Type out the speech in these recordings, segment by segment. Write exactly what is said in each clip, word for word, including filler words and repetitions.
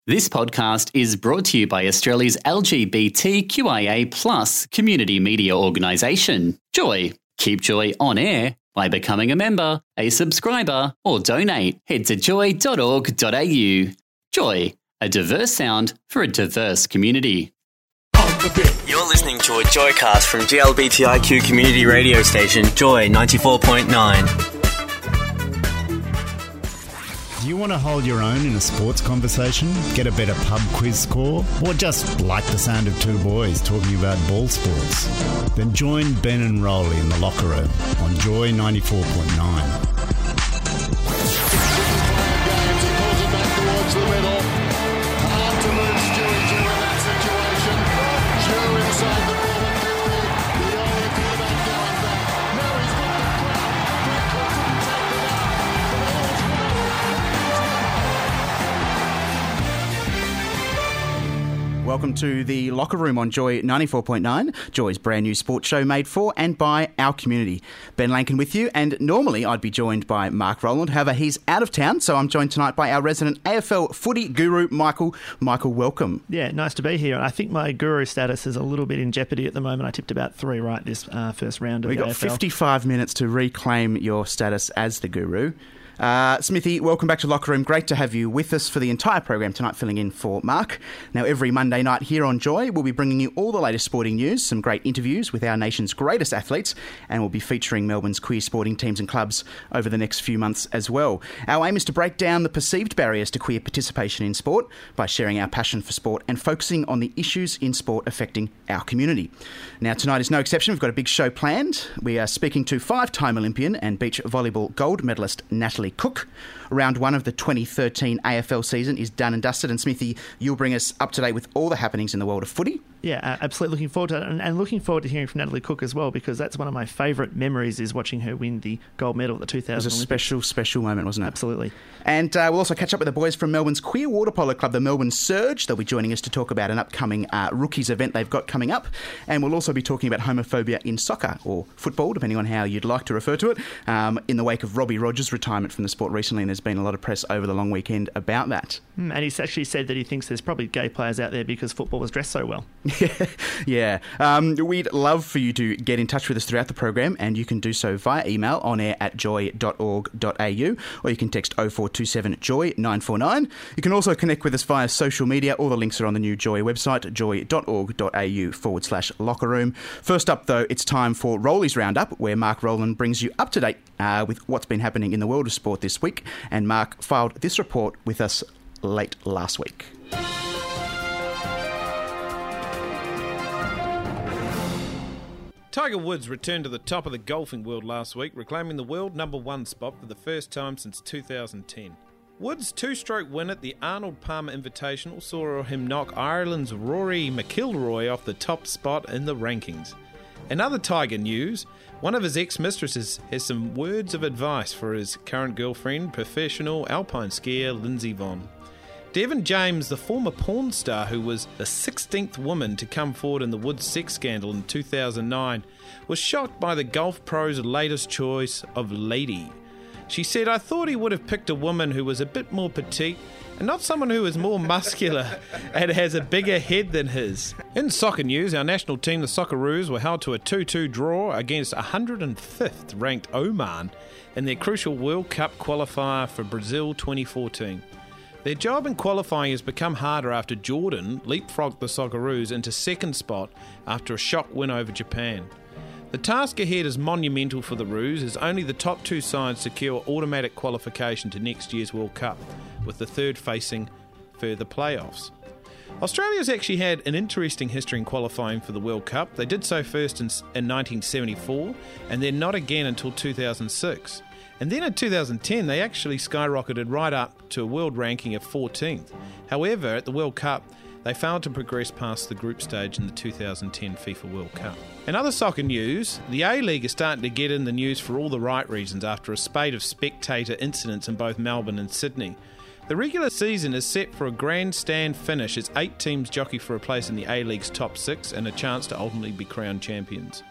This podcast is brought to you by Australia's L G B T Q I A plus community media organisation, Joy. Keep Joy on air by becoming a member, a subscriber, or donate. Head to joy dot org dot a u. Joy, a diverse sound for a diverse community. You're listening to a Joycast from G L B T I Q community radio station, Joy ninety-four point nine. Do you want to hold your own in a sports conversation, get a better pub quiz score, or just like the sound of two boys talking about ball sports? Then join Ben and Rowley in the locker room on Joy ninety-four point nine. Welcome to the Locker Room on Joy ninety-four point nine, Joy's brand new sports show made for and by our community. Ben Lankin with you, and normally I'd be joined by Mark Rowland. However, he's out of town, so I'm joined tonight by our resident A F L footy guru, Michael. Michael, welcome. Yeah, nice to be here. I think my guru status is a little bit in jeopardy at the moment. I tipped about three right this uh, first round of We've the got A F L. fifty-five minutes to reclaim your status as the guru. Uh, Smithy, welcome back to Locker Room. Great to have you with us for the entire program tonight, filling in for Mark. Now, every Monday night here on Joy, we'll be bringing you all the latest sporting news, some great interviews with our nation's greatest athletes, and we'll be featuring Melbourne's queer sporting teams and clubs over the next few months as well. Our aim is to break down the perceived barriers to queer participation in sport by sharing our passion for sport and focusing on the issues in sport affecting our community. Now, tonight is no exception. We've got a big show planned. We are speaking to five-time Olympian and beach volleyball gold medalist Natalie Cook. Round one of the twenty thirteen A F L season is done and dusted, and Smithy, you'll bring us up to date with all the happenings in the world of footy. Yeah, absolutely. Looking forward to it, and, and looking forward to hearing from Natalie Cook as well, because that's one of my favourite memories, is watching her win the gold medal at the two thousand It was a Olympics. special, special moment, wasn't it? Absolutely. And uh, we'll also catch up with the boys from Melbourne's queer water polo club, the Melbourne Surge. They'll be joining us to talk about an upcoming uh, rookies event they've got coming up. And we'll also be talking about homophobia in soccer, or football, depending on how you'd like to refer to it, um, in the wake of Robbie Rogers' retirement from the sport recently, and there's been a lot of press over the long weekend about that. Mm, and he's actually said that he thinks there's probably gay players out there because football was dressed so well. Yeah, um, we'd love for you to get in touch with us throughout the program, and you can do so via email on air at joy dot org dot a u, or you can text oh four two seven joy nine four nine. You can also connect with us via social media. All the links are on the new Joy website, joy dot org dot a u forward slash locker room. First up, though, it's time for Rowley's Roundup, where Mark Rowland brings you up to date uh, with what's been happening in the world of sport this week. And Mark filed this report with us late last week. Tiger Woods returned to the top of the golfing world last week, reclaiming the world number one spot for the first time since two thousand ten. Woods' two-stroke win at the Arnold Palmer Invitational saw him knock Ireland's Rory McIlroy off the top spot in the rankings. In other Tiger news, one of his ex-mistresses has some words of advice for his current girlfriend, professional alpine skier Lindsey Vonn. Devon James, the former porn star who was the sixteenth woman to come forward in the Woods sex scandal in two thousand nine, was shocked by the golf pro's latest choice of lady. She said, "I thought he would have picked a woman who was a bit more petite and not someone who is more muscular and has a bigger head than his." In soccer news, our national team, the Socceroos, were held to a two two draw against one hundred fifth ranked Oman in their crucial World Cup qualifier for Brazil twenty fourteen. Their job in qualifying has become harder after Jordan leapfrogged the Socceroos into second spot after a shock win over Japan. The task ahead is monumental for the Roos, as only the top two sides secure automatic qualification to next year's World Cup, with the third facing further playoffs. Australia's actually had an interesting history in qualifying for the World Cup. They did so first in, in nineteen seventy-four, and then not again until two thousand six. And then in two thousand ten, they actually skyrocketed right up to a world ranking of fourteenth. However, at the World Cup, they failed to progress past the group stage in the two thousand ten FIFA World Cup. In other soccer news, the A-League is starting to get in the news for all the right reasons after a spate of spectator incidents in both Melbourne and Sydney. The regular season is set for a grandstand finish as eight teams jockey for a place in the A-League's top six and a chance to ultimately be crowned champions.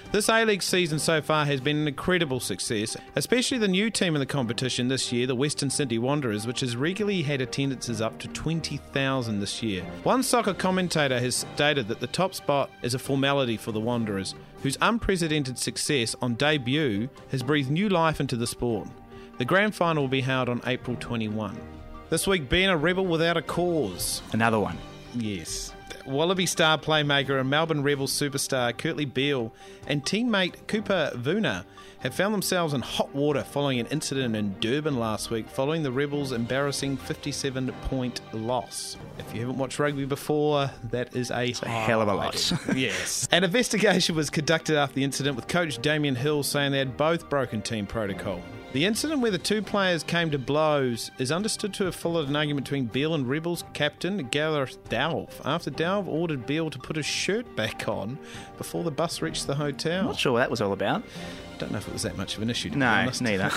This A-League season so far has been an incredible success, especially the new team in the competition this year, the Western Sydney Wanderers, which has regularly had attendances up to twenty thousand this year. One soccer commentator has stated that the top spot is a formality for the Wanderers, whose unprecedented success on debut has breathed new life into the sport. The grand final will be held on April twenty-first. This week, being a rebel without a cause. Another one. Yes. Wallaby star playmaker and Melbourne Rebels superstar Kurtley Beale and teammate Cooper Vuna have found themselves in hot water following an incident in Durban last week following the Rebels' embarrassing fifty-seven point loss. If you haven't watched rugby before, that is a, a hell of a loss. Yes. An investigation was conducted after the incident, with coach Damien Hill saying they had both broken team protocol. The incident where the two players came to blows is understood to have followed an argument between Beale and Rebels captain Gareth Dowve after Dowve ordered Beale to put his shirt back on before the bus reached the hotel. I'm not sure what that was all about. Don't know if it was that much of an issue, to be No, honest. neither.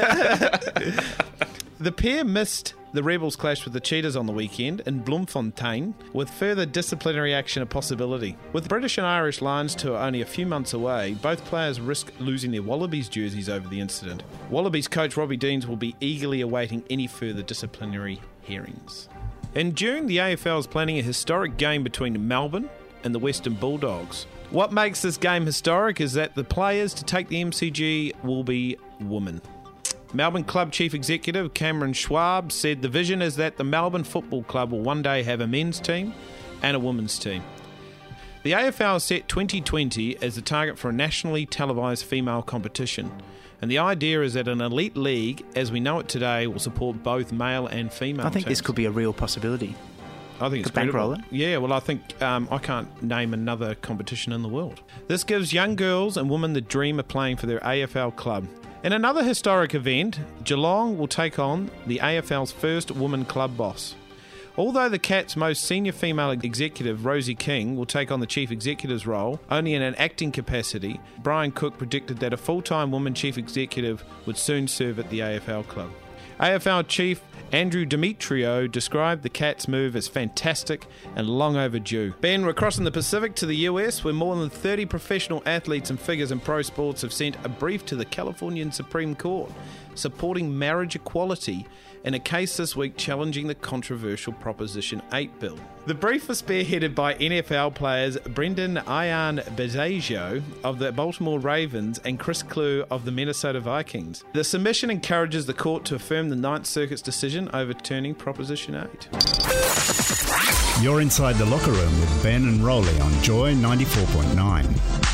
The pair missed the Rebels' clash with the Cheetahs on the weekend in Bloemfontein, with further disciplinary action a possibility. With the British and Irish Lions tour only a few months away, both players risk losing their Wallabies jerseys over the incident. Wallabies coach Robbie Deans will be eagerly awaiting any further disciplinary hearings. In June, the A F L is planning a historic game between Melbourne and the Western Bulldogs. What makes this game historic is that the players to take the M C G will be women. Melbourne Club Chief Executive Cameron Schwab said the vision is that the Melbourne Football Club will one day have a men's team and a women's team. The A F L has set twenty twenty as the target for a nationally televised female competition, and the idea is that an elite league, as we know it today, will support both male and female I think teams. this could be a real possibility. I think it's Could bankroll credible. Yeah, well, I think um, I can't name another competition in the world. This gives young girls and women the dream of playing for their A F L club. In another historic event, Geelong will take on the A F L's first woman club boss. Although the Cats' most senior female executive, Rosie King, will take on the chief executive's role, only in an acting capacity, Brian Cook predicted that a full-time woman chief executive would soon serve at the A F L club. A F L chief Andrew Demetrio described the Cats' move as fantastic and long overdue. Ben, we're crossing the Pacific to the U S, where more than thirty professional athletes and figures in pro sports have sent a brief to the Californian Supreme Court supporting marriage equality in a case this week challenging the controversial Proposition eight bill. The brief was spearheaded by N F L players Brendan Ian Bezagio of the Baltimore Ravens and Chris Klue of the Minnesota Vikings. The submission encourages the court to affirm the Ninth Circuit's decision overturning Proposition eight. You're inside the locker room with Ben and Rolly on Joy ninety-four point nine.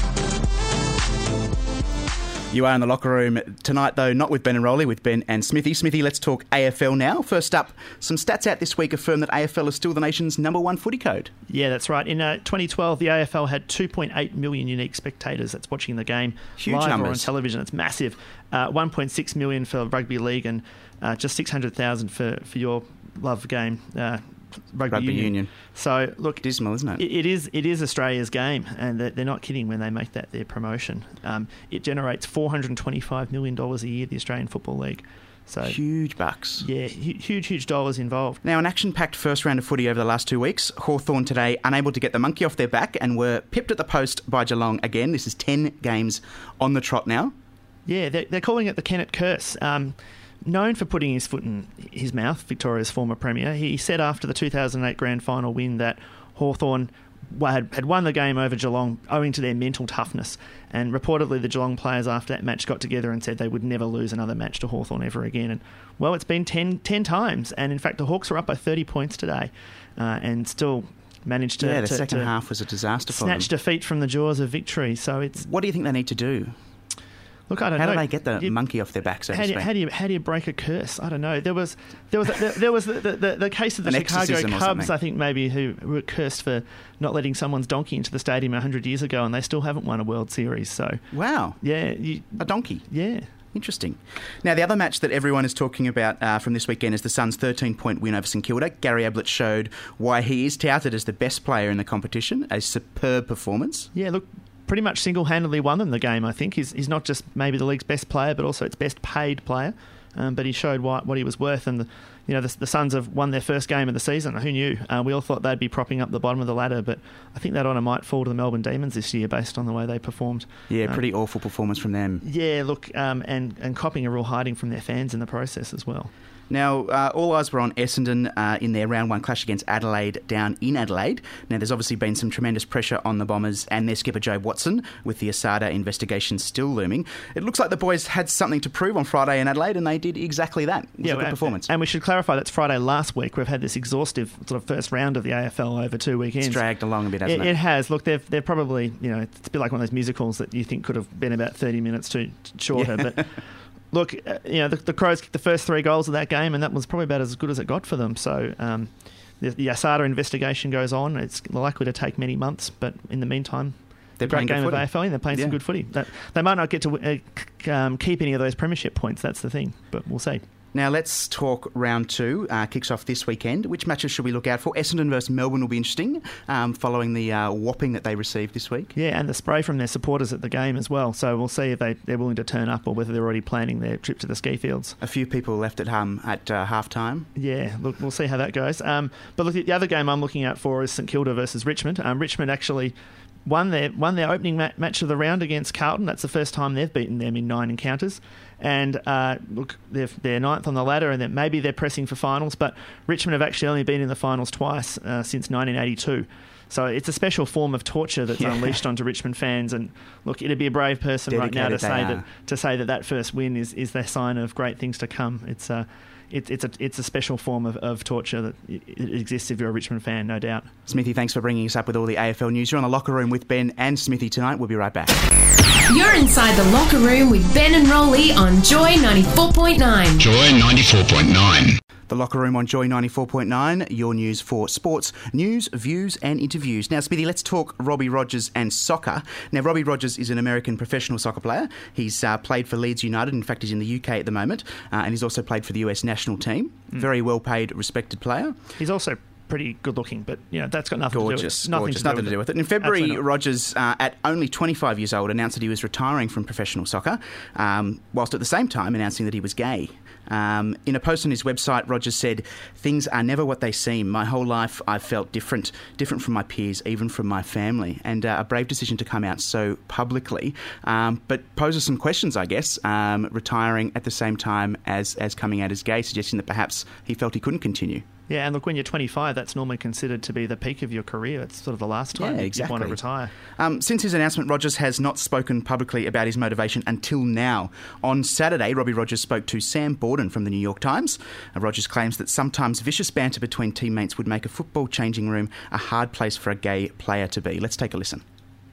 You are in the locker room tonight, though, not with Ben and Rolly, with Ben and Smithy. Smithy, let's talk A F L now. First up, some stats out this week affirm that A F L is still the nation's number one footy code. Yeah, that's right. In uh, twenty twelve, the A F L had two point eight million unique spectators that's watching the game Huge live numbers. or on television. It's massive. Uh, one point six million for Rugby League and uh, just six hundred thousand for, for your love game, uh, Rugby, Rugby Union. Union. So, look, Dismal, isn't it? It, it is it is Australia's game, and they're, they're not kidding when they make that their promotion. Um, it generates four hundred twenty-five million dollars a year, the Australian Football League. So Huge bucks. Yeah, hu- huge, huge dollars involved. Now, an action-packed first round of footy over the last two weeks. Hawthorn today unable to get the monkey off their back and were pipped at the post by Geelong again. This is ten games on the trot now. Yeah, they're, they're calling it the Kennett curse. Um, known for putting his foot in his mouth, Victoria's former premier, he said after the two thousand eight grand final win that Hawthorn had, had won the game over Geelong owing to their mental toughness. And reportedly the Geelong players after that match got together and said they would never lose another match to Hawthorn ever again. And, well, it's been ten, ten times. And, in fact, the Hawks are up by thirty points today uh, and still managed to... Yeah, the to, second to half was a disaster for them. snatch defeat from the jaws of victory. So it's... What do you think they need to do? Look, I don't How know. do they get the You- monkey off their back, so How to do, you, speak? how do you how do you break a curse? I don't know. There was there was there, there was the, the, the case of the An Chicago exorcism or Cubs, something. I think maybe who were cursed for not letting someone's donkey into the stadium a hundred years ago, and they still haven't won a World Series. So Wow. yeah, you, A donkey. yeah. Interesting. Now, the other match that everyone is talking about uh, from this weekend is the Suns' thirteen-point win over St Kilda. Gary Ablett showed why he is touted as the best player in the competition. A superb performance. Yeah, look, pretty much single-handedly won them the game, I think. He's, he's not just maybe the league's best player, but also its best paid player. um, but he showed what, what he was worth. And the, you know, the, the Suns have won their first game of the season. Who knew? Uh, we all thought they'd be propping up the bottom of the ladder, but I think that honour might fall to the Melbourne Demons this year based on the way they performed. Yeah, um, pretty awful performance from them. Yeah, look, um, and, and copping a real hiding from their fans in the process as well. Now, uh, all eyes were on Essendon uh, in their round one clash against Adelaide down in Adelaide. Now, there's obviously been some tremendous pressure on the Bombers and their skipper Joe Watson, with the Asada investigation still looming. It looks like the boys had something to prove on Friday in Adelaide, and they did exactly that. It was yeah, a good and, performance. And we should clarify that's Friday last week. We've had this exhaustive sort of first round of the A F L over two weekends. It's dragged along a bit, hasn't it? It, it has. Look, they've they're probably, you know, it's a bit like one of those musicals that you think could have been about thirty minutes too shorter, yeah. but. Look, uh, you know, the, the Crows kicked the first three goals of that game, and that was probably about as good as it got for them. So um, the, the Asada investigation goes on. It's likely to take many months, but in the meantime, they're a great playing game good of footy. A F L, and they're playing yeah. some good footy. That, they might not get to uh, um, keep any of those premiership points. That's the thing, but we'll see. Now let's talk round two. Uh, kicks off this weekend. Which matches should we look out for? Essendon versus Melbourne will be interesting, um, following the uh, whopping that they received this week. Yeah, and the spray from their supporters at the game as well. So we'll see if they, they're willing to turn up or whether they're already planning their trip to the ski fields. A few people left at home at uh, half time. Yeah, look, we'll see how that goes. Um, but look, the other game I'm looking out for is St Kilda versus Richmond. Um, Richmond actually won their won their opening ma- match of the round against Carlton. That's the first time they've beaten them in nine encounters. And uh, look, they're, they're ninth on the ladder, and they're, maybe they're pressing for finals. But Richmond have actually only been in the finals twice uh, since nineteen eighty-two. So it's a special form of torture that's yeah. unleashed onto Richmond fans. And look, it'd be a brave person Dedicated right now to say are. that to say that that first win is, is the sign of great things to come. It's uh, it, it's a it's a special form of, of torture that it, it exists if you're a Richmond fan, no doubt. Smithy, thanks for bringing us up with all the A F L news. You're on the Locker Room with Ben and Smithy tonight. We'll be right back. You're inside the Locker Room with Ben and Rolly on Joy ninety-four point nine. Joy ninety-four point nine. The Locker Room on Joy ninety-four point nine, your news for sports, news, views and interviews. Now, Smithy, let's talk Robbie Rogers and soccer. Now, Robbie Rogers is an American professional soccer player. He's uh, played for Leeds United. In fact, he's in the U K at the moment. Uh, and he's also played for the U S national team. Mm. Very well-paid, respected player. He's also pretty good looking, but you know, that's got nothing gorgeous, to do with it. Nothing, gorgeous, to, do nothing with to do it. with it. In February, Rogers, uh, at only twenty-five years old, announced that he was retiring from professional soccer, um, whilst at the same time announcing that he was gay. Um, in a post on his website, Rogers said, "Things are never what they seem. My whole life I've felt different, different from my peers, even from my family." And uh, a brave decision to come out so publicly, um, but poses some questions, I guess, um, retiring at the same time as, as coming out as gay, suggesting that perhaps he felt he couldn't continue. Yeah, and look, when you're twenty-five, that's normally considered to be the peak of your career. It's sort of the last time yeah, you exactly. want to retire. Um, since his announcement, Rogers has not spoken publicly about his motivation until now. On Saturday, Robbie Rogers spoke to Sam Borden from the New York Times. Uh, Rogers claims that sometimes vicious banter between teammates would make a football changing room a hard place for a gay player to be. Let's take a listen.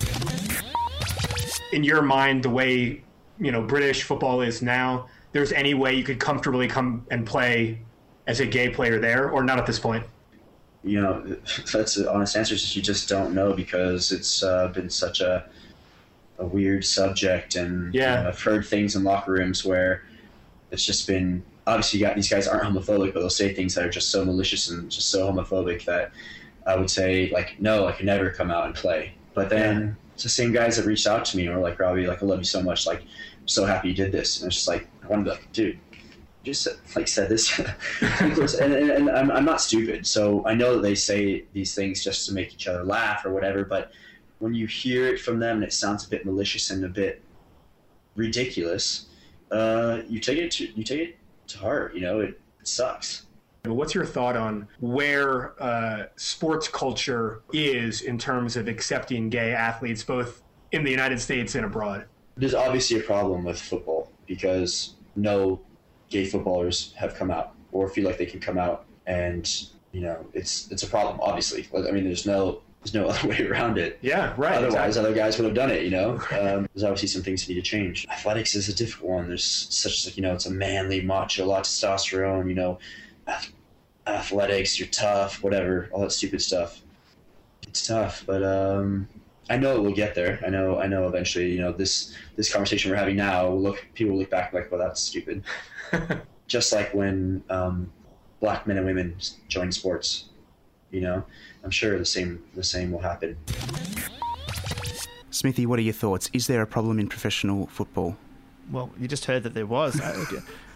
In your mind, the way, you know, British football is now, there's any way you could comfortably come and play as a gay player there, or not at this point? You know, that's the honest answer is you just don't know, because it's uh, been such a a weird subject, and yeah. you know, I've heard things in locker rooms where it's just been, obviously you got, these guys aren't homophobic, but they'll say things that are just so malicious and just so homophobic that I would say, like, no, I could never come out and play. But then yeah. it's the same guys that reached out to me and were like, Robbie, like, I love you so much, like, I'm so happy you did this. And it's just like, I wanted to be like, dude, just like said this. and, and, and I'm, I'm not stupid, so I know that they say these things just to make each other laugh or whatever, but when you hear it from them and it sounds a bit malicious and a bit ridiculous, uh, you take it to, you take it to heart. You know, it, it sucks. What's your thought on where uh, sports culture is in terms of accepting gay athletes, both in the United States and abroad? There's obviously a problem with football because no gay footballers have come out or feel like they can come out, and you know it's it's a problem. Obviously, I mean, there's no there's no other way around it. Yeah, right. Otherwise, exactly. other guys would have done it. You know, um, there's obviously some things that need to change. Athletics is a difficult one. There's such like you know, it's a manly, macho, a lot of testosterone. You know, athletics, you're tough, whatever, all that stupid stuff. It's tough, but um, I know it will get there. I know, I know. Eventually, you know, this this conversation we're having now, will look people will look back like, well, that's stupid. Just like when um, black men and women join sports, you know, I'm sure the same the same will happen. Smithy, what are your thoughts? Is there a problem in professional football? Well, you just heard that there was.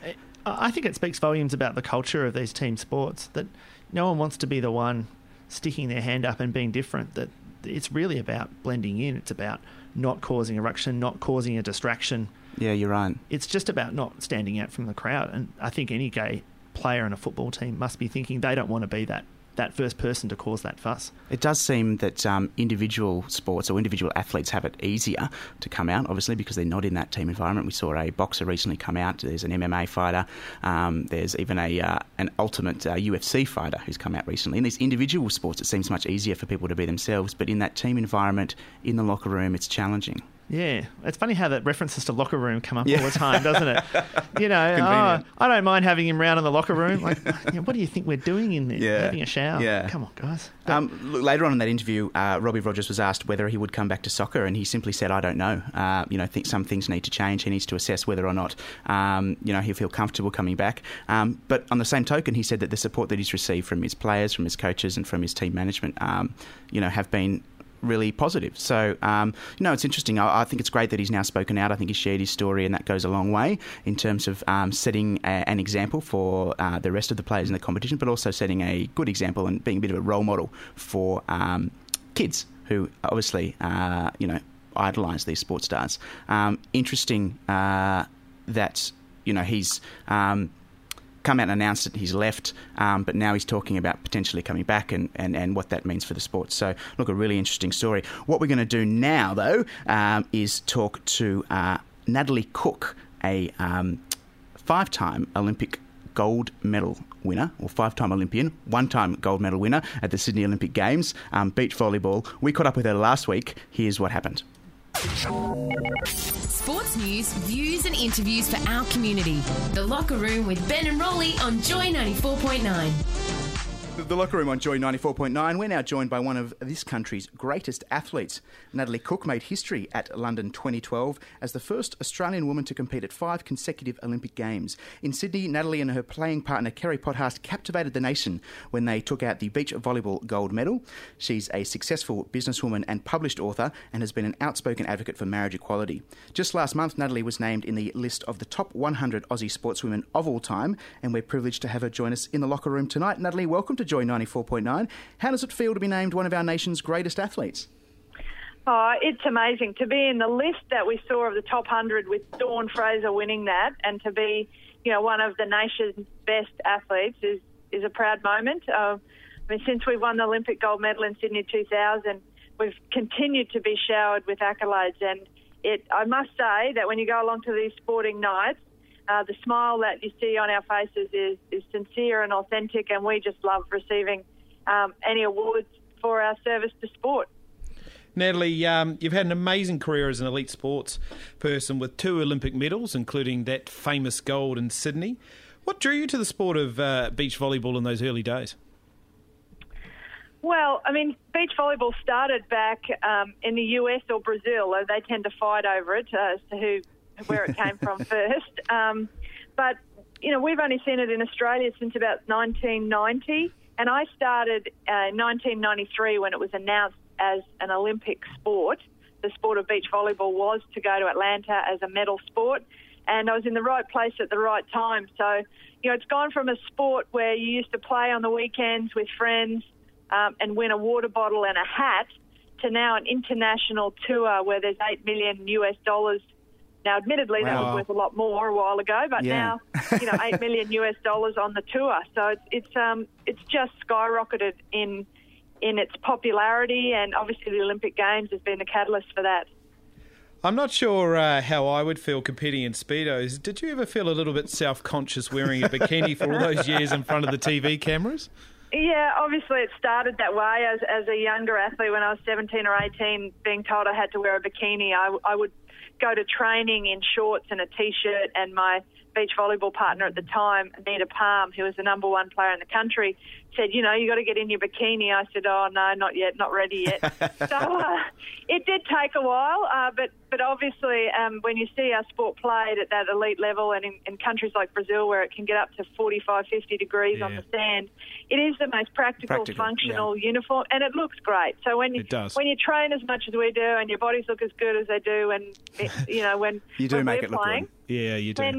I think it speaks volumes about the culture of these team sports, that no one wants to be the one sticking their hand up and being different, that it's really about blending in. It's about not causing a ruction, not causing a distraction. Yeah, you're right. It's just about not standing out from the crowd. And I think any gay player in a football team must be thinking they don't want to be that that first person to cause that fuss. It does seem that um, individual sports or individual athletes have it easier to come out, obviously, because they're not in that team environment. We saw a boxer recently come out. There's an M M A fighter. Um, there's even a uh, an ultimate uh, U F C fighter who's come out recently. In these individual sports, it seems much easier for people to be themselves, but in that team environment, in the locker room, it's challenging. Yeah, it's funny how that references to locker room come up Yeah. all the time, doesn't it? You know, oh, I don't mind having him round in the locker room. Like, you know, what do you think we're doing in there? Yeah. Having a shower? Yeah. Come on, guys. Um, look, later on in that interview, uh, Robbie Rogers was asked whether he would come back to soccer, and he simply said, "I don't know. Uh, you know, think some things need to change. He needs to assess whether or not, um, you know, he'll feel comfortable coming back." Um, but on the same token, he said that the support that he's received from his players, from his coaches, and from his team management, um, you know, have been really positive. So, um, you know, it's interesting. I, I think it's great that he's now spoken out. I think he's shared his story, and that goes a long way in terms of um, setting a, an example for uh, the rest of the players in the competition, but also setting a good example and being a bit of a role model for um, kids who obviously, uh, you know, idolise these sports stars. Um, interesting uh, that, you know, he's Um, come out and announced that he's left, um, but now he's talking about potentially coming back and, and, and what that means for the sport. So, look, a really interesting story. What we're going to do now, though, um, is talk to uh, Natalie Cook, a um, five-time Olympic gold medal winner, or five-time Olympian, one-time gold medal winner at the Sydney Olympic Games, um, beach volleyball. We caught up with her last week. Here's what happened. Sports news, views and interviews for our community. The Locker Room with Ben and Rolly on Joy ninety-four point nine. The Locker Room on Joy ninety-four point nine. We're now joined by one of this country's greatest athletes. Natalie Cook made history at London twenty twelve as the first Australian woman to compete at five consecutive Olympic Games. In Sydney, Natalie and her playing partner Kerry Pothast captivated the nation when they took out the beach volleyball gold medal. She's a successful businesswoman and published author, and has been an outspoken advocate for marriage equality. Just last month, Natalie was named in the list of the top one hundred Aussie sportswomen of all time, and we're privileged to have her join us in the Locker Room tonight. Natalie, welcome to Joy ninety-four point nine. How does it feel to be named one of our nation's greatest athletes? Oh, it's amazing to be in the list that we saw of the top one hundred with Dawn Fraser winning that, and to be, you know, one of the nation's best athletes is, is a proud moment. Uh, I mean, since we won the Olympic gold medal in Sydney two thousand, we've continued to be showered with accolades, and it, I must say that when you go along to these sporting nights, Uh, the smile that you see on our faces is, is sincere and authentic, and we just love receiving um, any awards for our service to sport. Natalie, um, you've had an amazing career as an elite sports person with two Olympic medals, including that famous gold in Sydney. What drew you to the sport of uh, beach volleyball in those early days? Well, I mean, beach volleyball started back um, in the U S or Brazil. They tend to fight over it uh, as to who where it came from first. Um, but, you know, we've only seen it in Australia since about nineteen ninety. And I started uh, in nineteen ninety-three when it was announced as an Olympic sport. The sport of beach volleyball was to go to Atlanta as a medal sport. And I was in the right place at the right time. So, you know, it's gone from a sport where you used to play on the weekends with friends um, and win a water bottle and a hat, to now an international tour where there's eight million US dollars. Now, admittedly, wow. that was worth a lot more a while ago, but yeah. now, you know, eight million US dollars on the tour. So it's it's um it's just skyrocketed in in its popularity, and obviously the Olympic Games has been the catalyst for that. I'm not sure uh, how I would feel competing in Speedos. Did you ever feel a little bit self-conscious wearing a bikini for all those years in front of the T V cameras? Yeah, obviously it started that way as as a younger athlete. When I was seventeen or eighteen, being told I had to wear a bikini, I, I would go to training in shorts and a T-shirt, and my beach volleyball partner at the time, Anita Palm, who was the number one player in the country, said, you know, you got to get in your bikini. I said, oh, no, not yet, not ready yet. so uh, it did take a while, uh, but, but obviously um, when you see our sport played at that elite level, and in, in countries like Brazil where it can get up to forty-five, fifty degrees yeah. on the sand, it is the most practical, practical functional yeah. uniform, and it looks great. So when you it does. when you train as much as we do, and your bodies look as good as they do, and it, you know when you do when make we're it look playing, good. Yeah, you do. Then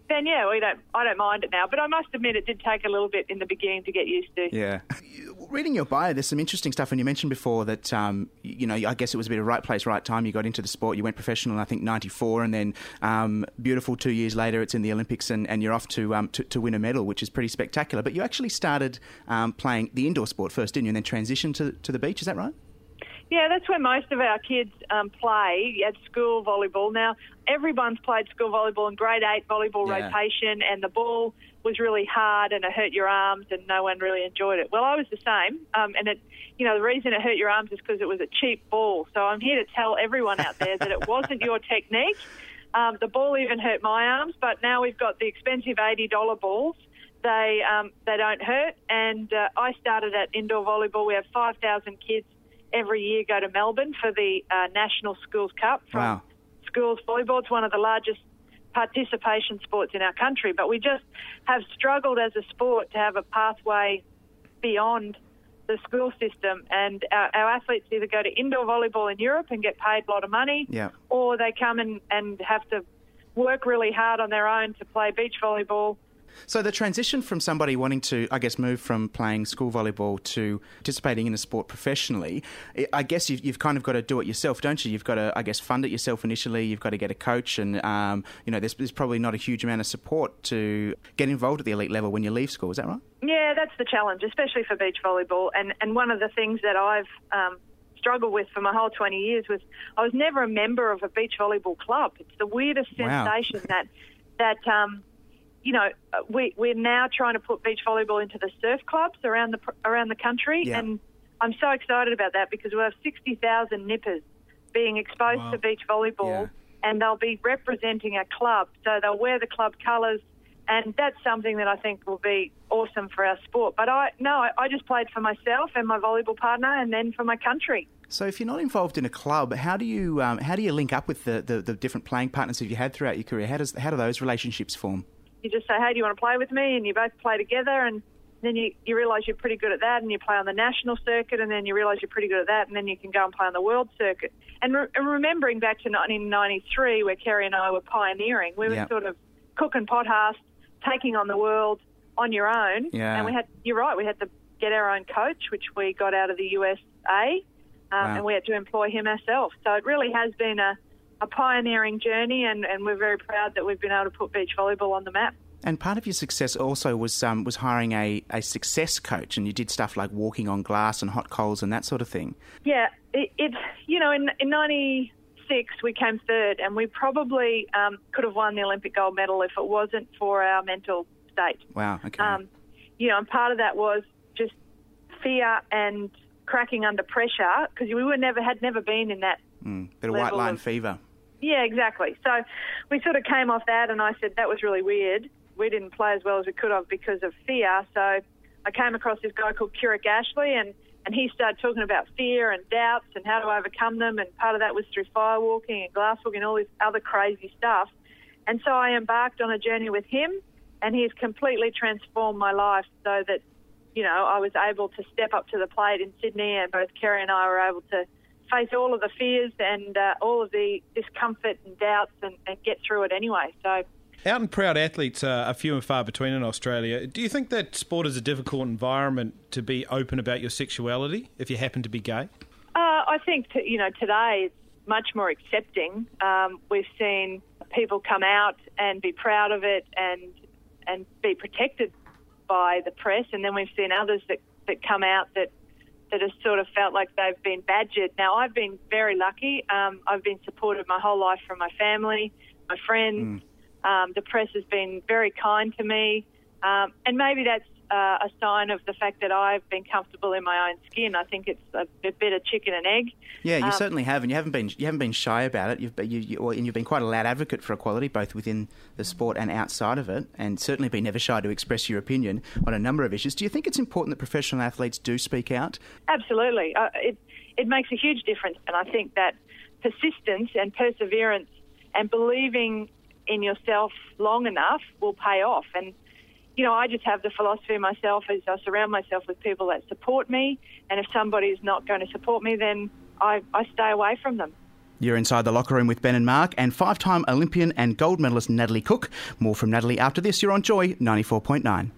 then yeah, we don't. I don't mind it now. But I must admit, it did take a little bit in the beginning to get used to. Yeah. Reading your bio, there's some interesting stuff, and you mentioned before that um, you know, I guess it was a bit of right place, right time. You got into the sport. You went professional in I think ninety-four, and then um, beautiful two years later, it's in the Olympics, and, and you're off to, um, to to win a medal, which is pretty spectacular. But you actually started um, playing the indoor sport first, didn't you, and then transitioned to to the beach. Is that right? Yeah, that's where most of our kids um, play at school volleyball. Now, everyone's played school volleyball in grade eight volleyball Yeah. rotation, and the ball was really hard and it hurt your arms and no one really enjoyed it. Well, I was the same, um, and it, you know, the reason it hurt your arms is because it was a cheap ball. So I'm here to tell everyone out there that it wasn't your technique. Um, the ball even hurt my arms, but now we've got the expensive eighty dollars balls. They um, they don't hurt, and uh, I started at indoor volleyball. We have five thousand kids every year go to Melbourne for the uh, National Schools Cup from Wow. schools volleyball. It's one of the largest participation sports in our country, but we just have struggled as a sport to have a pathway beyond the school system, and our, our athletes either go to indoor volleyball in Europe and get paid a lot of money, Yeah. or they come in and have to work really hard on their own to play beach volleyball. So the transition from somebody wanting to, I guess, move from playing school volleyball to participating in a sport professionally, I guess you've, you've kind of got to do it yourself, don't you? You've got to, I guess, fund it yourself initially. You've got to get a coach, and um, you know, there's, there's probably not a huge amount of support to get involved at the elite level when you leave school. Is that right? Yeah, that's the challenge, especially for beach volleyball. And and one of the things that I've um, struggled with for my whole twenty years was I was never a member of a beach volleyball club. It's the weirdest Wow. sensation that that. Um, You know, we, we're now trying to put beach volleyball into the surf clubs around the around the country, Yeah. and I'm so excited about that because we'll have sixty thousand nippers being exposed Wow. to beach volleyball, Yeah. and they'll be representing a club, so they'll wear the club colours, and that's something that I think will be awesome for our sport. But I no, I, I just played for myself and my volleyball partner, and then for my country. So if you're not involved in a club, how do you um, how do you link up with the, the, the different playing partners that you had throughout your career? How does how do those relationships form? You just say, hey, do you want to play with me? And you both play together, and then you, you realise you're pretty good at that, and you play on the national circuit, and then you realise you're pretty good at that, and then you can go and play on the world circuit. And, re- and remembering back to nineteen ninety-three, where Kerry and I were pioneering, we were Yep. sort of cooking pothouse, taking on the world on your own. Yeah. And we had, you're right, we had to get our own coach, which we got out of the U S A, um, Wow. and we had to employ him ourselves. So it really has been a, a pioneering journey, and, and we're very proud that we've been able to put beach volleyball on the map. And part of your success also was um, was hiring a, a success coach, and you did stuff like walking on glass and hot coals and that sort of thing. Yeah, it, it you know, in, in ninety-six we came third, and we probably um, could have won the Olympic gold medal if it wasn't for our mental state. Wow, okay. Um, you know, and part of that was just fear and cracking under pressure, because we were never had never been in that. Mm, bit of white level line of- fever. Yeah, exactly. So we sort of came off that, and I said that was really weird. We didn't play as well as we could have because of fear. So I came across this guy called Kirik Ashley, and, and he started talking about fear and doubts and how to overcome them, and part of that was through firewalking and glasswalking and all this other crazy stuff. And so I embarked on a journey with him, and he's completely transformed my life so that, you know, I was able to step up to the plate in Sydney, and both Kerry and I were able to face all of the fears and uh, all of the discomfort and doubts and, and get through it anyway. So, Out and proud athletes are few and far between in Australia. Do you think that sport is a difficult environment to be open about your sexuality if you happen to be gay? Uh, I think, t- you know, today it's much more accepting. Um, we've seen people come out and be proud of it and and be protected by the press, and then we've seen others that, that come out that that have sort of felt like they've been badgered. Now, I've been very lucky. Um, I've been supported my whole life from my family, my friends. Mm. Um, the press has been very kind to me. Um, and maybe that's uh, a sign of the fact that I've been comfortable in my own skin. I think it's a, a bit of chicken and egg. Yeah, you um, certainly have, and you haven't been you haven't been shy about it. You've been, you, you, and you've been quite a loud advocate for equality, both within the sport and outside of it, and certainly been never shy to express your opinion on a number of issues. Do you think it's important that professional athletes do speak out? Absolutely, uh, it it makes a huge difference, and I think that persistence and perseverance and believing in yourself long enough will pay off. And you know, I just have the philosophy myself is I surround myself with people that support me, and if somebody's not going to support me, then I, I stay away from them. You're inside the locker room with Ben and Mark and five-time Olympian and gold medalist Natalie Cook. More from Natalie after this. You're on Joy ninety-four point nine.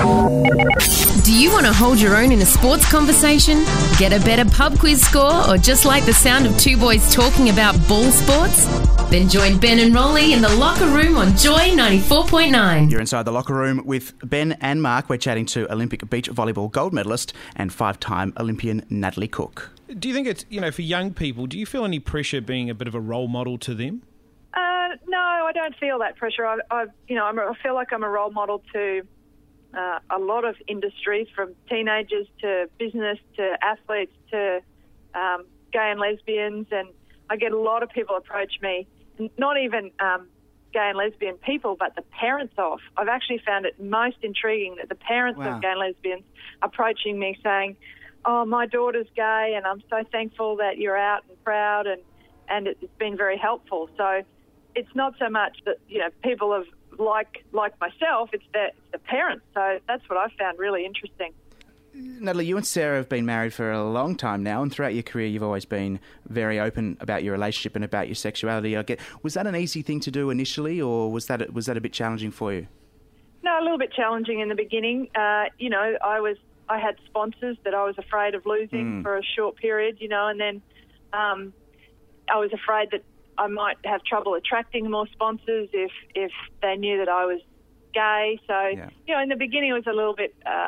Do you want to hold your own in a sports conversation? Get a better pub quiz score or just like the sound of two boys talking about ball sports? Then join Ben and Rolly in the locker room on Joy ninety-four point nine. You're inside the locker room with Ben and Mark. We're chatting to Olympic beach volleyball gold medalist and five-time Olympian Natalie Cook. Do you think it's, you know, for young people, do you feel any pressure being a bit of a role model to them? Uh, no, I don't feel that pressure. I, I you know, I'm a, I feel like I'm a role model to uh, a lot of industries, from teenagers to business to athletes to um, gay and lesbians, and I get a lot of people approach me, not even um, gay and lesbian people, but the parents of. I've actually found it most intriguing that the parents Wow. of gay and lesbians approaching me saying, oh, my daughter's gay and I'm so thankful that you're out and proud, and, and it's been very helpful. So it's not so much that, you know, people have, like like myself, it's the, it's the parents. So that's what I've found really interesting. Natalie, you and Sarah have been married for a long time now, and throughout your career you've always been very open about your relationship and about your sexuality. I get, was that an easy thing to do initially, or was that was that a bit challenging for you? No, a little bit challenging in the beginning. Uh, you know, I was I had sponsors that I was afraid of losing Mm. for a short period, you know, and then um, I was afraid that I might have trouble attracting more sponsors if, if they knew that I was gay. So, Yeah. you know, in the beginning it was a little bit, uh,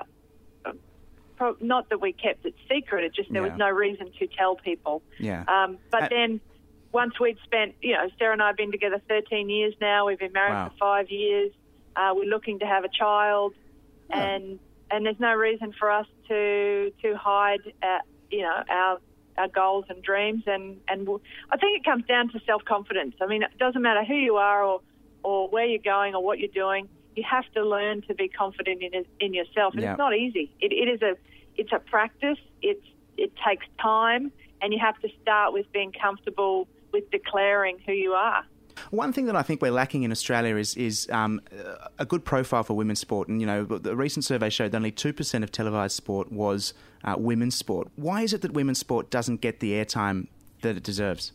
pro- not that we kept it secret, it just there Yeah. was no reason to tell people. Yeah. Um, but Uh, then once we'd spent, you know, Sarah and I have been together thirteen years now. We've been married Wow. for five years. Uh, we're looking to have a child, Yeah. and and there's no reason for us to to hide, uh, you know, our our goals and dreams. And and we'll, I think it comes down to self confidence. I mean, it doesn't matter who you are or or where you're going or what you're doing. You have to learn to be confident in in yourself, and Yeah. it's not easy. It, it is a it's a practice. It's it takes time, and you have to start with being comfortable with declaring who you are. One thing that I think we're lacking in Australia is is um, a good profile for women's sport. And, you know, the recent survey showed that only two percent of televised sport was uh, women's sport. Why is it that women's sport doesn't get the airtime that it deserves?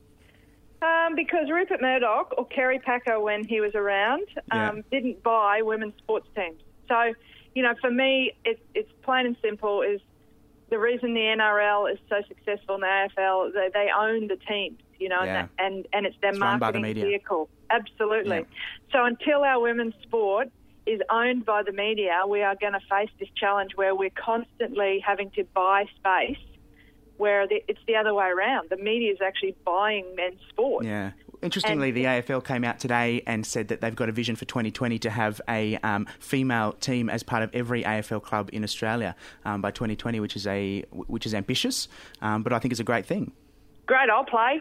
Um, because Rupert Murdoch, or Kerry Packer when he was around, um, Yeah. didn't buy women's sports teams. So, you know, for me, it, it's plain and simple is the reason the N R L is so successful in the A F L, they, they own the teams, you know, Yeah. and, that, and and it's their It's run by the marketing media. vehicle. Absolutely. Yeah. So until our women's sport is owned by the media, we are going to face this challenge where we're constantly having to buy space, where the, it's the other way around. The media is actually buying men's sport. Yeah. Interestingly, And- the A F L came out today and said that they've got a vision for twenty twenty to have a um, female team as part of every A F L club in Australia um, by twenty twenty, which is a which is ambitious, um, but I think it's a great thing. Great, I'll play.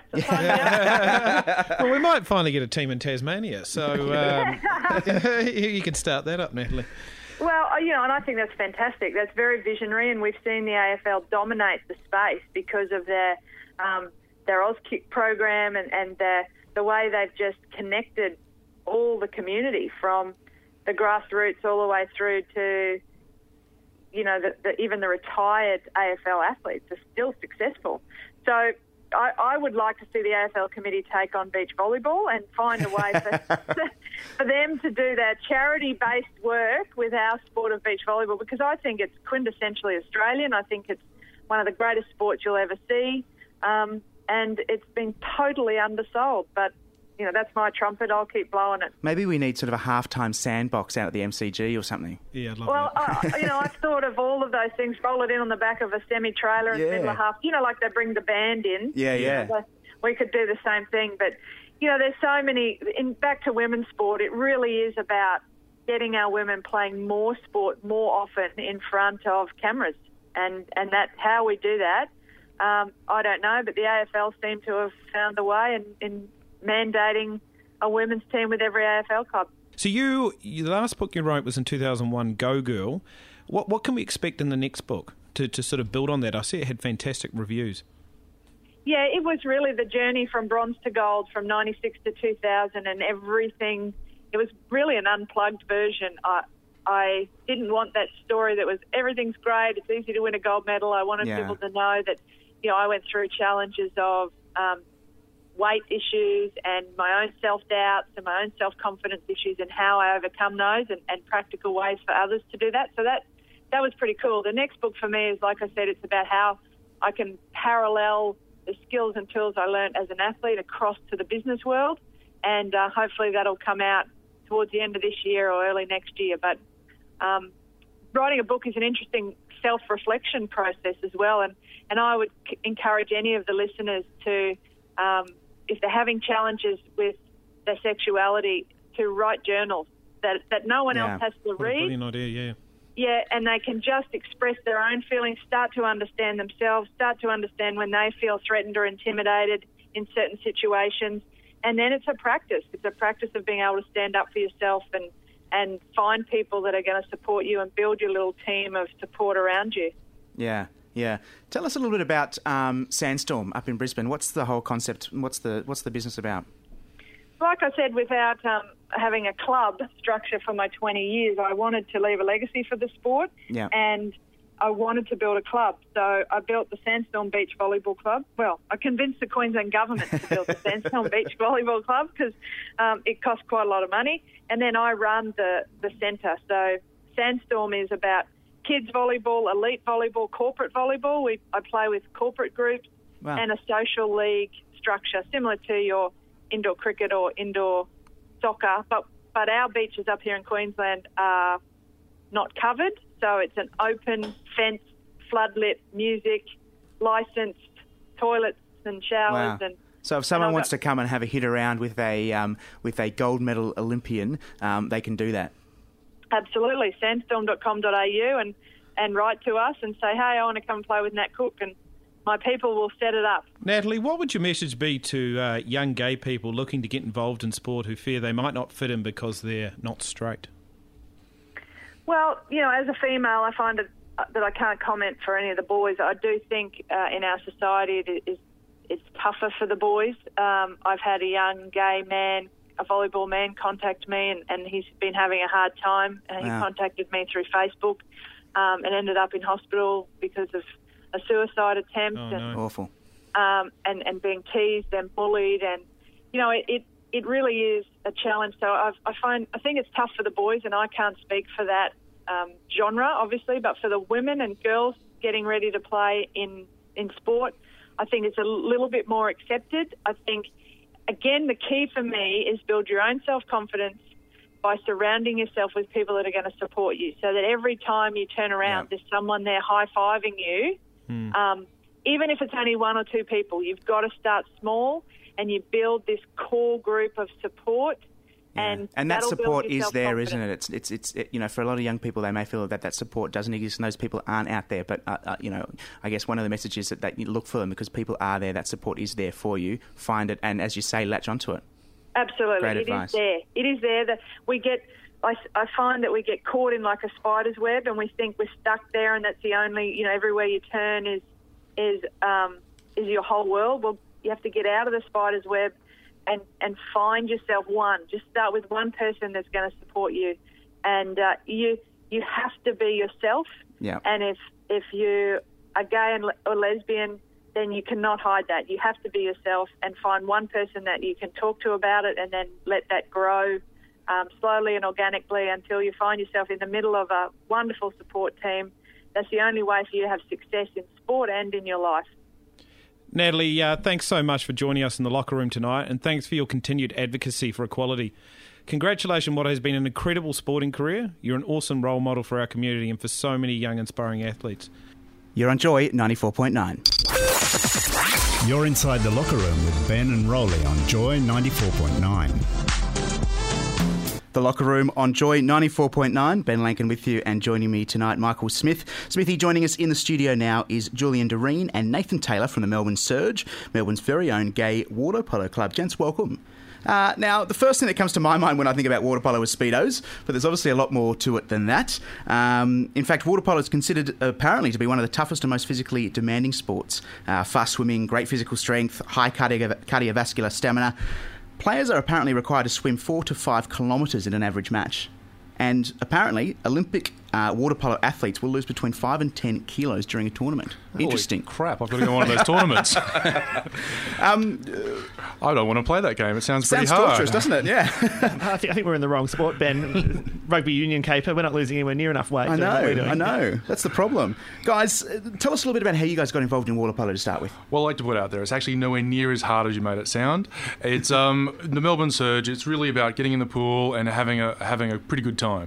Well, we might finally get a team in Tasmania, so um, you can start that up, Natalie. Well, you know, and I think that's fantastic. That's very visionary, and we've seen the A F L dominate the space because of their um, their Auskick program and, and their, the way they've just connected all the community from the grassroots all the way through to, you know, the, the, even the retired A F L athletes are still successful. So I, I would like to see the A F L committee take on beach volleyball and find a way for, for them to do their charity-based work with our sport of beach volleyball, because I think it's quintessentially Australian. I think it's one of the greatest sports you'll ever see, um, and it's been totally undersold. But, you know, that's my trumpet. I'll keep blowing it. Maybe we need sort of a halftime sandbox out at the M C G or something. Yeah, I'd love Well, that. I, you know, I've thought of all of those things. Roll it in on the back of a semi-trailer in the Yeah. middle of half. You know, like they bring the band in. Yeah, yeah. So we could do the same thing. But, you know, there's so many... In back to women's sport, it really is about getting our women playing more sport more often in front of cameras. And, and that how we do that, um, I don't know, but the A F L seem to have found a way in, in mandating a women's team with every A F L club. So you, you, the last book you wrote was in two thousand one, Go Girl. What what can we expect in the next book to, to sort of build on that? I see it had fantastic reviews. Yeah, it was really the journey from bronze to gold from ninety-six to two thousand and everything. It was really an unplugged version. I, I didn't want that story that was everything's great, it's easy to win a gold medal. I wanted Yeah. people to know that, you know, I went through challenges of, um, weight issues and my own self-doubts and my own self-confidence issues and how I overcome those and, and practical ways for others to do that. So that that was pretty cool. The next book for me is, like I said, it's about how I can parallel the skills and tools I learned as an athlete across to the business world, and uh, hopefully that'll come out towards the end of this year or early next year. But um, writing a book is an interesting self-reflection process as well, and, and I would c- encourage any of the listeners to, um, if they're having challenges with their sexuality, to write journals that, that no one yeah. else has to what read. A brilliant idea, yeah. Yeah, and they can just express their own feelings, start to understand themselves, start to understand when they feel threatened or intimidated in certain situations. And then it's a practice. It's a practice of being able to stand up for yourself and, and find people that are going to support you and build your little team of support around you. Yeah, yeah. Tell us a little bit about um, Sandstorm up in Brisbane. What's the whole concept? What's the what's the business about? Like I said, without um, having a club structure for my twenty years, I wanted to leave a legacy for the sport, yeah. and I wanted to build a club. So I built the Sandstorm Beach Volleyball Club. Well, I convinced the Queensland government to build the Sandstorm Beach Volleyball Club because um, it cost quite a lot of money. And then I run the, the centre. So Sandstorm is about kids volleyball, elite volleyball, corporate volleyball. We I play with corporate groups wow. and a social league structure similar to your indoor cricket or indoor soccer. But, but our beaches up here in Queensland are not covered. So it's an open, fenced, floodlit, music, licensed toilets and showers. Wow. And so if someone and wants to come and have a hit around with a um, with a gold medal Olympian, um, they can do that. Absolutely, sandstorm dot com dot a u and, and write to us and say, hey, I want to come and play with Nat Cook, and my people will set it up. Natalie, what would your message be to uh, young gay people looking to get involved in sport who fear they might not fit in because they're not straight? Well, you know, as a female, I find it, uh, that I can't comment for any of the boys. I do think uh, in our society it is it's tougher for the boys. Um, I've had a young gay man, a volleyball man, contact me, and, and he's been having a hard time. And Wow. he contacted me through Facebook um, and ended up in hospital because of a suicide attempt. Oh, and, no. Awful. um, and, and being teased and bullied, and you know it, it, it really is a challenge. So I've, I find I think it's tough for the boys, and I can't speak for that um, genre, obviously, but for the women and girls getting ready to play in in sport, I think it's a little bit more accepted. I think again the key for me is build your own self-confidence by surrounding yourself with people that are going to support you, so that every time you turn around, Yeah. there's someone there high-fiving you. Mm. Um, even if it's only one or two people, you've got to start small and you build this core group of support. Yeah. And, And that that'll build support your is there, isn't self-confidence. it? It's it's it's it, you know, for a lot of young people, they may feel that that support doesn't exist, and those people aren't out there. But uh, uh, you know, I guess one of the messages that, that you look for them because people are there. That support is there for you. Find it, and as you say, latch onto it. Absolutely, Great it advice. is there. It is there that we get. I, I find that we get caught in like a spider's web, and we think we're stuck there, and that's the only, you know, everywhere you turn is is um, is your whole world. Well, you have to get out of the spider's web and and find yourself one. Just start with one person that's going to support you, and uh, you you have to be yourself. Yeah. And if if you are gay and le- or lesbian, then you cannot hide that. You have to be yourself and find one person that you can talk to about it, and then let that grow um, slowly and organically until you find yourself in the middle of a wonderful support team. That's the only way for you to have success in sport and in your life. Natalie, uh, thanks so much for joining us in the locker room tonight, and thanks for your continued advocacy for equality. Congratulations on what has been an incredible sporting career. You're an awesome role model for our community and for so many young, inspiring athletes. You're on Joy ninety-four point nine. You're inside the locker room with Ben and Rolly on Joy ninety-four point nine. The Locker Room on Joy ninety-four point nine. Ben Lankin with you, and joining me tonight, Michael Smith. Smithy, joining us in the studio now is Julian Doreen and Nathan Taylor from the Melbourne Surge, Melbourne's very own gay water polo club. Gents, welcome. Uh, now, the first thing that comes to my mind when I think about water polo is Speedos, but there's obviously a lot more to it than that. Um, in fact, water polo is considered apparently to be one of the toughest and most physically demanding sports. Uh, fast swimming, great physical strength, high cardio- cardiovascular stamina. Players are apparently required to swim four to five kilometres in an average match. And apparently, Olympic uh, water polo athletes will lose between five and ten kilos during a tournament. Interesting. Holy crap, I've got to go on one of those tournaments. um, I don't want to play that game. It sounds, sounds pretty hard. torturous, doesn't it? Yeah. I, think, I think we're in the wrong sport, Ben. Rugby union caper. We're not losing anywhere near enough weight. I know, what we're doing. I know. That's the problem. Guys, uh, tell us a little bit about how you guys got involved in water polo to start with. Well, I like to put out there, it's actually nowhere near as hard as you made it sound. It's um, the Melbourne Surge. It's really about getting in the pool and having a having a pretty good time.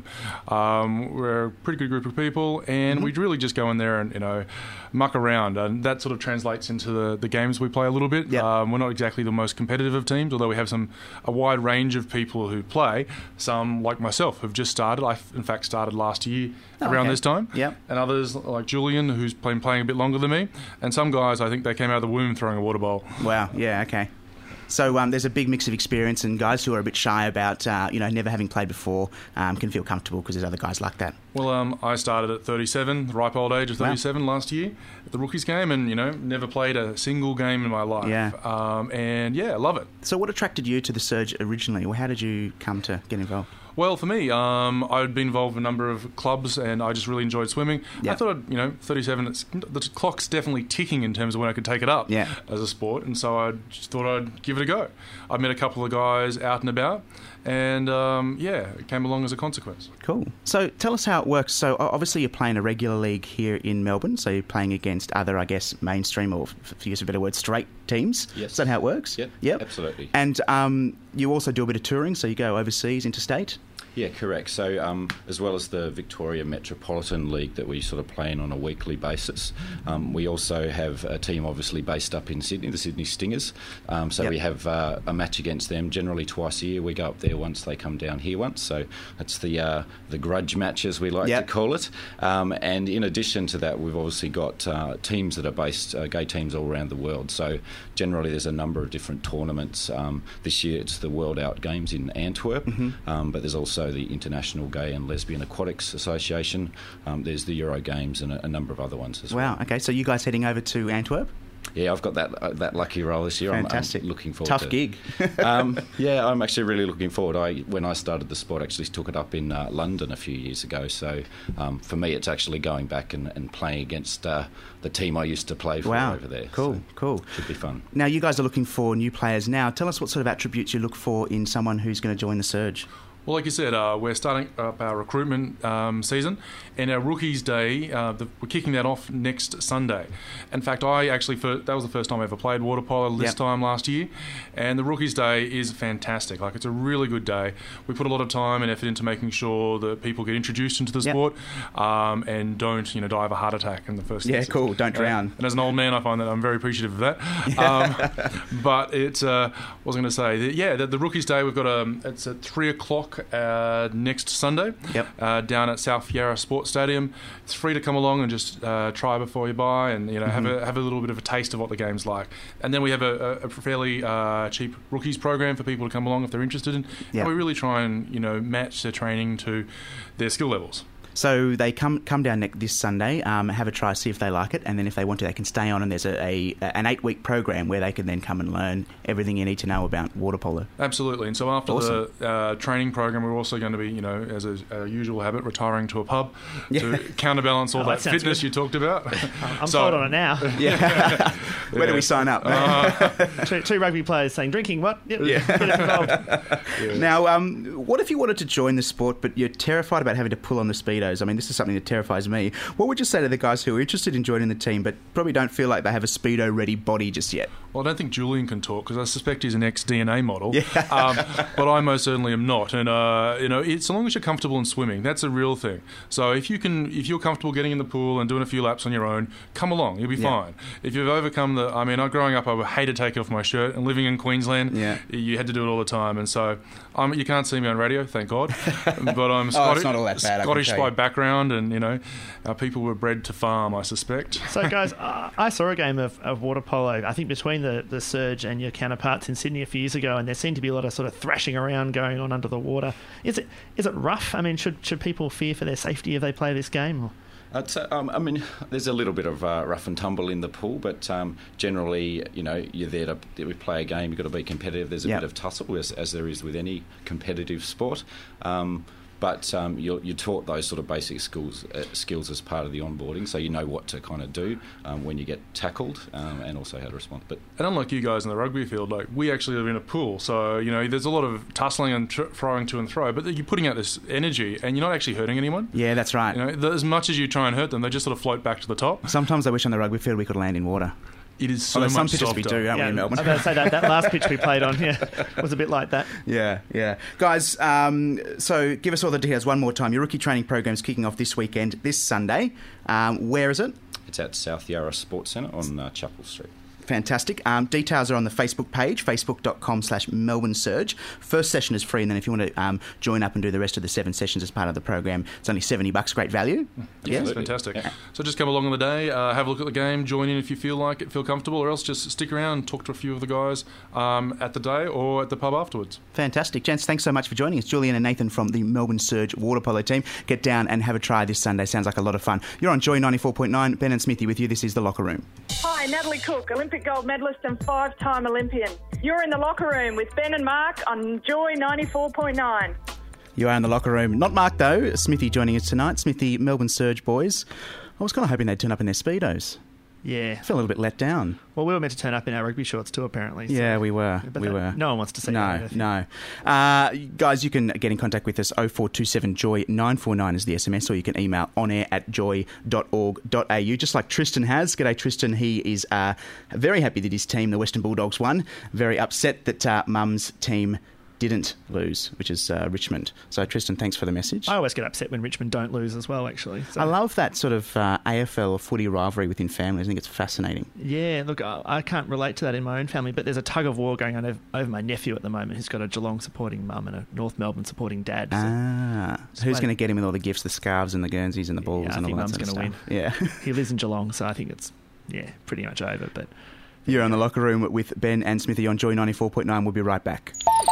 Um, we're a pretty good group of people, and mm-hmm. we really just go in there and, you know, muck around, and that sort of translates into the, the games we play a little bit. Yep. Um, we're not exactly the most competitive of teams, although we have some a wide range of people who play. Some, like myself, have just started. I, in fact, started last year oh, around okay. this time. Yep. And others, like Julian, who's been playing a bit longer than me. And some guys, I think they came out of the womb throwing a water bowl. Wow, yeah, okay. So um, there's a big mix of experience, and guys who are a bit shy about, uh, you know, never having played before um, can feel comfortable because there's other guys like that. Well, um, I started at thirty-seven, the ripe old age of thirty-seven wow. last year at the rookies game, and, you know, never played a single game in my life. Yeah. Um, and, yeah, I love it. So what attracted you to the Surge originally? Well, how did you come to get involved? Well, for me, um, I'd been involved in a number of clubs, and I just really enjoyed swimming. Yep. I thought, I'd, you know, thirty-seven, it's, the clock's definitely ticking in terms of when I could take it up yeah. as a sport, and so I just thought I'd give it a go. I met a couple of guys out and about, and, um, yeah, it came along as a consequence. Cool. So tell us how it works. So obviously you're playing a regular league here in Melbourne, so you're playing against other, I guess, mainstream, or for use of a better word, straight teams. Yes. Is that how it works? Yep, yep. absolutely. And um, you also do a bit of touring, so you go overseas, interstate? Yeah, correct. So um, as well as the Victoria Metropolitan League that we sort of play in on a weekly basis, um, we also have a team obviously based up in Sydney, the Sydney Stingers. Um, so yep. we have uh, a match against them generally twice a year. We go up there once, they come down here once. So that's the uh, the grudge match, as we like yep. to call it. Um, and in addition to that, we've obviously got uh, teams that are based, uh, gay teams all around the world. So generally there's a number of different tournaments. Um, this year it's the World Out Games in Antwerp, mm-hmm. um, but there's also the International Gay and Lesbian Aquatics Association. Um, there's the Euro Games and a, a number of other ones as wow, well. Wow, okay, so you guys heading over to Antwerp? Yeah, I've got that uh, that lucky role this year. Fantastic. I'm, I'm looking forward Tough to gig. um, yeah, I'm actually really looking forward. I When I started the sport, I actually took it up in uh, London a few years ago. So um, for me, it's actually going back and, and playing against uh, the team I used to play for wow. over there. Cool, so cool. Should be fun. Now, you guys are looking for new players now. Tell us what sort of attributes you look for in someone who's going to join the Surge. Well, like you said, uh, we're starting up our recruitment um, season, and our Rookies Day, uh, the, we're kicking that off next Sunday. In fact, I actually, first, that was the first time I ever played water polo this yep. time last year, and the Rookies Day is fantastic. Like, it's a really good day. We put a lot of time and effort into making sure that people get introduced into the yep. sport um, and don't, you know, die of a heart attack in the first Yeah, instance. cool. Don't drown. Uh, and as an old man, I find that I'm very appreciative of that. um, but it's, uh, what was I going to say? The, yeah, the, the Rookies Day, we've got a, it's at three o'clock Uh, next Sunday yep. uh, down at South Yarra Sports Stadium. It's free to come along and just uh, try before you buy, and you know mm-hmm. have a have a little bit of a taste of what the game's like. And then we have a, a fairly uh, cheap rookies program for people to come along if they're interested in. Yep. And we really try and you know match their training to their skill levels. So they come come down ne- this Sunday, um, have a try, see if they like it, and then if they want to, they can stay on, and there's a, a an eight-week program where they can then come and learn everything you need to know about water polo. Absolutely. And so after awesome. the uh, training program, we're also going to be, you know, as a, a usual habit, retiring to a pub yeah. to counterbalance all oh, that, that fitness good. you talked about. I'm so, sold on it now. Yeah. Where yeah. do we sign up? Uh, two, two rugby players saying, drinking, what? Yep. Yeah. Get involved. Yeah. Now, um, what if you wanted to join the sport, but you're terrified about having to pull on the Speedos? I mean, this is something that terrifies me. What would you say to the guys who are interested in joining the team but probably don't feel like they have a Speedo-ready body just yet? Well, I don't think Julian can talk because I suspect he's an ex-D N A model, yeah. um, but I most certainly am not. And uh, you know, it's, so long as you're comfortable in swimming, that's a real thing. So if you can, if you're comfortable getting in the pool and doing a few laps on your own, come along, you'll be yeah. fine. If you've overcome the, I mean, I, growing up, I would hate to take off my shirt, and living in Queensland, yeah. you had to do it all the time. And so, um, you can't see me on radio, thank God, but I'm oh, Scottish, it's not all that bad, Scottish by background, and you know, our people were bred to farm, I suspect. So, guys, uh, I saw a game of, of water polo, I think between the, the Surge and your counterparts in Sydney a few years ago, and there seemed to be a lot of sort of thrashing around going on under the water. Is it is it rough? I mean, should should people fear for their safety if they play this game? Or? I'd say, um, I mean, there's a little bit of uh, rough and tumble in the pool, but um, generally, you know, you're there to we play a game. You've got to be competitive. There's a yep. bit of tussle, as, as there is with any competitive sport. Um, but um, you're, you're taught those sort of basic skills uh, skills as part of the onboarding, so you know what to kind of do um, when you get tackled, um, and also how to respond. But and unlike you guys in the rugby field, like we actually live in a pool, so you know there's a lot of tussling and tr- throwing to and fro, but you're putting out this energy and you're not actually hurting anyone. Yeah, that's right. You know, the, as much as you try and hurt them, they just sort of float back to the top. Sometimes I wish on the rugby field we could land in water. It is so Although much some pitches softer. we do, aren't yeah, we, in Melbourne? I was about to say that, that last pitch we played on, yeah, was a bit like that. Yeah, yeah. Guys, um, so give us all the details one more time. Your rookie training program's kicking off this weekend, this Sunday. Um, where is it? It's at South Yarra Sports Centre on uh, Chapel Street. Fantastic. Um, details are on the Facebook page, facebook.com slash Melbourne Surge. First session is free, and then if you want to um, join up and do the rest of the seven sessions as part of the program, it's only seventy bucks. Great value. Yeah, it's fantastic. Yeah. So just come along on the day, uh, have a look at the game, join in if you feel like it, feel comfortable, or else just stick around, talk to a few of the guys um, at the day or at the pub afterwards. Fantastic. Gents, thanks so much for joining us. Julian and Nathan from the Melbourne Surge water polo team. Get down and have a try this Sunday. Sounds like a lot of fun. You're on Joy ninety-four point nine. Ben and Smithy with you. This is The Locker Room. Hi, Natalie Cook, Olympic gold medalist and five-time Olympian. You're in The Locker Room with Ben and Mark on Joy ninety-four point nine. You are in The Locker Room. Not Mark, though. Smithy joining us tonight. Smithy, Melbourne Surge boys. I was kind of hoping they'd turn up in their Speedos. Yeah. I feel a little bit let down. Well, we were meant to turn up in our rugby shorts too, apparently. So. Yeah, we were. But we that, were. No one wants to see no, that. No, no. Uh, guys, you can get in contact with us. oh four two seven joy nine four nine is the S M S, or you can email onair at joy dot org dot a u, just like Tristan has. G'day, Tristan. He is uh, very happy that his team, the Western Bulldogs, won. Very upset that uh, Mum's team didn't lose, which is uh, Richmond. So, Tristan, thanks for the message. I always get upset when Richmond don't lose as well, actually. So. I love that sort of uh, A F L or footy rivalry within families. I think it's fascinating. Yeah, look, I, I can't relate to that in my own family, but there's a tug of war going on over, over my nephew at the moment, who's got a Geelong supporting mum and a North Melbourne supporting dad. So. Ah, so who's going to get him with all the gifts, the scarves and the Guernseys and the balls yeah, and all that sort of stuff? I think Mum's going to win. Yeah. He lives in Geelong, so I think it's, yeah, pretty much over. But You're on The Locker Room with Ben and Smithy on Joy ninety-four point nine. We'll be right back.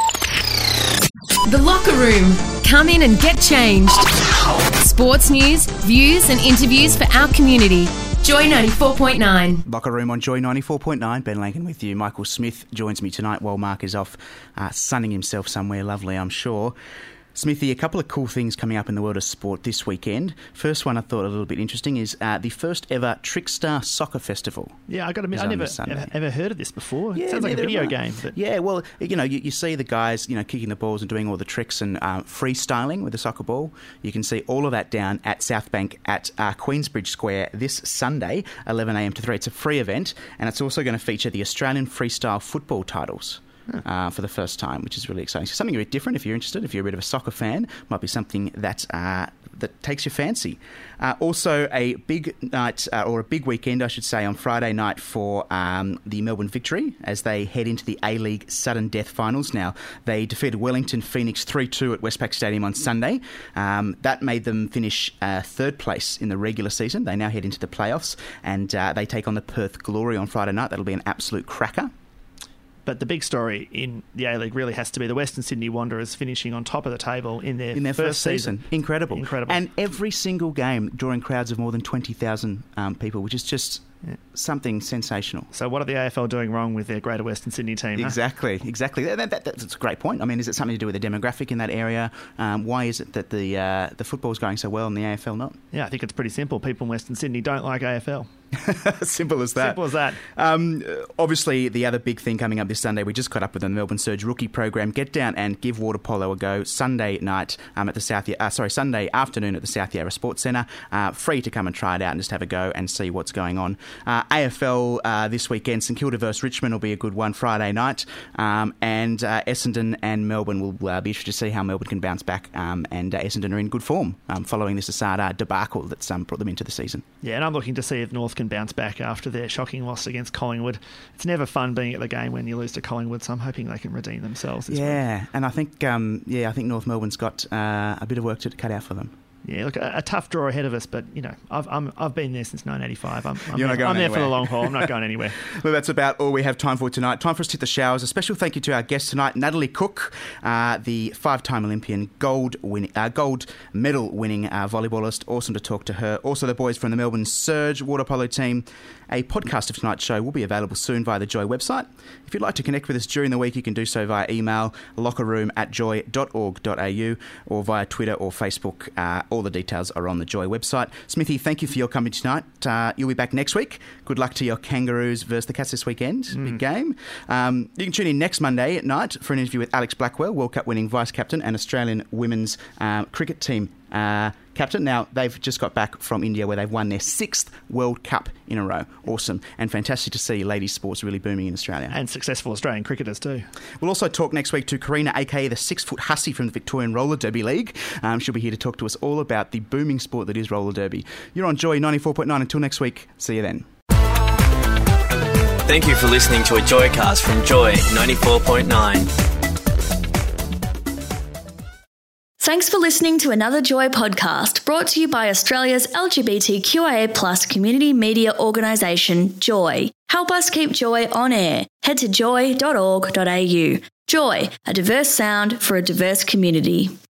The Locker Room. Come in and get changed. Sports news, views and interviews for our community. Joy ninety-four point nine. Locker Room on Joy ninety-four point nine. Ben Lankin with you. Michael Smith joins me tonight while Mark is off uh, sunning himself somewhere lovely, I'm sure. Smithy, a couple of cool things coming up in the world of sport this weekend. First one I thought a little bit interesting is uh, the first ever Trickstar Soccer Festival. Yeah, I got to admit, I never ever, ever heard of this before. Yeah, it sounds like a video are. game. But... Yeah, well, you know, you, you see the guys, you know, kicking the balls and doing all the tricks and uh, freestyling with the soccer ball. You can see all of that down at South Bank at uh, Queensbridge Square this Sunday, eleven a.m. to three. It's a free event, and it's also going to feature the Australian freestyle football titles. Uh, for the first time, which is really exciting. So something a bit different if you're interested. If you're a bit of a soccer fan, might be something that uh, that takes your fancy. Uh, also, a big night uh, or a big weekend, I should say, on Friday night for um, the Melbourne Victory as they head into the A-League Sudden Death Finals. Now, they defeated Wellington Phoenix three two at Westpac Stadium on Sunday. Um, that made them finish uh, third place in the regular season. They now head into the playoffs, and uh, they take on the Perth Glory on Friday night. That'll be an absolute cracker. But the big story in the A-League really has to be the Western Sydney Wanderers finishing on top of the table in their, in their first, first season. season. Incredible. Incredible. And every single game drawing crowds of more than twenty thousand um, people, which is just yeah. something sensational. So what are the A F L doing wrong with their Greater Western Sydney team? Exactly, huh? exactly. That, that, that's a great point. I mean, is it something to do with the demographic in that area? Um, why is it that the uh, the football's going so well and the A F L not? Yeah, I think it's pretty simple. People in Western Sydney don't like A F L. Simple as that. Simple as that. Um, obviously, the other big thing coming up this Sunday, we just caught up with the Melbourne Surge rookie program. Get down and give water polo a go Sunday night um, at the South. Uh, sorry, Sunday afternoon at the South Yarra Sports Centre. Uh, free to come and try it out and just have a go and see what's going on. Uh, A F L uh, this weekend, St Kilda versus Richmond will be a good one Friday night, um, and uh, Essendon and Melbourne will uh, be interested to see how Melbourne can bounce back. Um, and uh, Essendon are in good form um, following this Asada debacle that's um, brought them into the season. Yeah, and I'm looking to see if North can bounce back after their shocking loss against Collingwood. It's never fun being at the game when you lose to Collingwood, so I'm hoping they can redeem themselves this yeah, week. and I think um, yeah, I think North Melbourne's got uh, a bit of work to cut out for them. Yeah, look, a, a tough draw ahead of us, but you know, I've I'm, I've been there since nineteen eighty-five. I'm, I'm, You're there, not going I'm there anywhere. for the long haul. I'm not going anywhere. Well, that's about all we have time for tonight. Time for us to hit the showers. A special thank you to our guest tonight, Natalie Cook, uh, the five-time Olympian, gold winning, uh, gold medal winning uh, volleyballist. Awesome to talk to her. Also, the boys from the Melbourne Surge water polo team, A podcast of tonight's show will be available soon via the Joy website. If you'd like to connect with us during the week, you can do so via email, lockerroom at joy dot org dot a u, or via Twitter or Facebook. Uh, all the details are on the Joy website. Smithy, thank you for your company tonight. Uh, you'll be back next week. Good luck to your Kangaroos versus the Cats this weekend. Mm. Big game. Um, you can tune in next Monday at night for an interview with Alex Blackwell, World Cup winning vice-captain and Australian women's uh, cricket team uh, captain. Now, they've just got back from India where they've won their sixth World Cup in a row. Awesome. And fantastic to see ladies sports really booming in Australia. And successful Australian cricketers too. We'll also talk next week to Karina, a k a the six-foot hussy from the Victorian Roller Derby League. Um, she'll be here to talk to us all about the booming sport that is roller derby. You're on Joy ninety-four point nine. Until next week, see you then. Thank you for listening to a Joycast from Joy ninety-four point nine. Thanks for listening to another Joy podcast brought to you by Australia's L G B T Q I A plus community media organisation, Joy. Help us keep Joy on air. Head to joy dot org dot a u. Joy, a diverse sound for a diverse community.